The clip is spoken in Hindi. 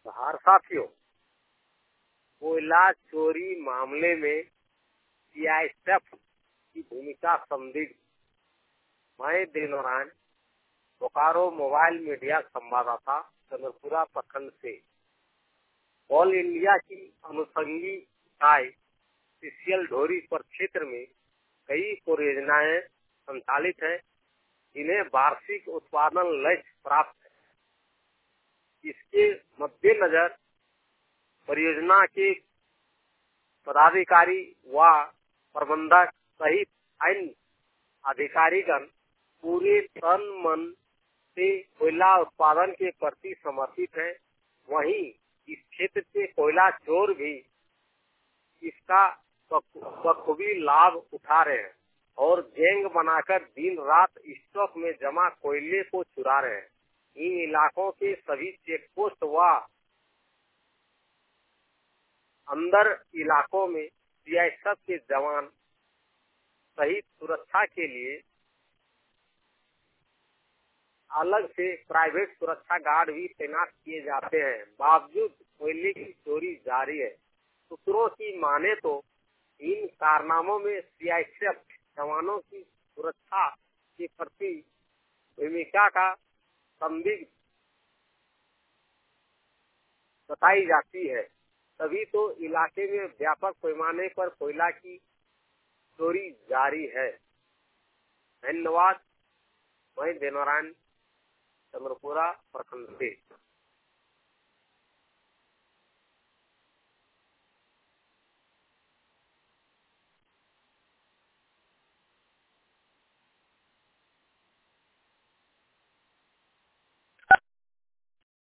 बिहार साथियों, कोयला चोरी मामले में सीआईएसएफ की भूमिका संदिग्ध। मैं दिनोरान बोकारो मोबाइल मीडिया संवाददाता चंद्रपुरा प्रखंड से। ऑल इंडिया की अनुषंगी इकाई सीसीएल ढोरी पर क्षेत्र में कई परियोजनाएं संचालित हैं, इन्हें वार्षिक उत्पादन लक्ष्य प्राप्त है। इसके मद्देनजर परियोजना के पदाधिकारी व प्रबंधक सहित अन्य अधिकारीगण पूरे तन मन से कोयला उत्पादन के प्रति समर्पित हैं। वहीं इस क्षेत्र के कोयला चोर भी इसका बखूबी लाभ उठा रहे हैं और गैंग बनाकर दिन रात स्टॉक में जमा कोयले को चुरा रहे हैं। इन इलाकों के सभी चेक पोस्ट व अंदर इलाकों में सीआईएसएफ के जवान सहित सुरक्षा के लिए अलग से प्राइवेट सुरक्षा गार्ड भी तैनात किए जाते हैं। बावजूद कोयले की चोरी जारी है। सूत्रों की माने तो इन कारनामों में सीआईएसएफ जवानों की सुरक्षा के प्रति भूमिका का संदिग्ध बताई जाती है। तभी तो इलाके में व्यापक पैमाने पर कोयला की चोरी जारी है। धन्यवाद। मैं दिनोरान चंद्रपुरा प्रखंड से।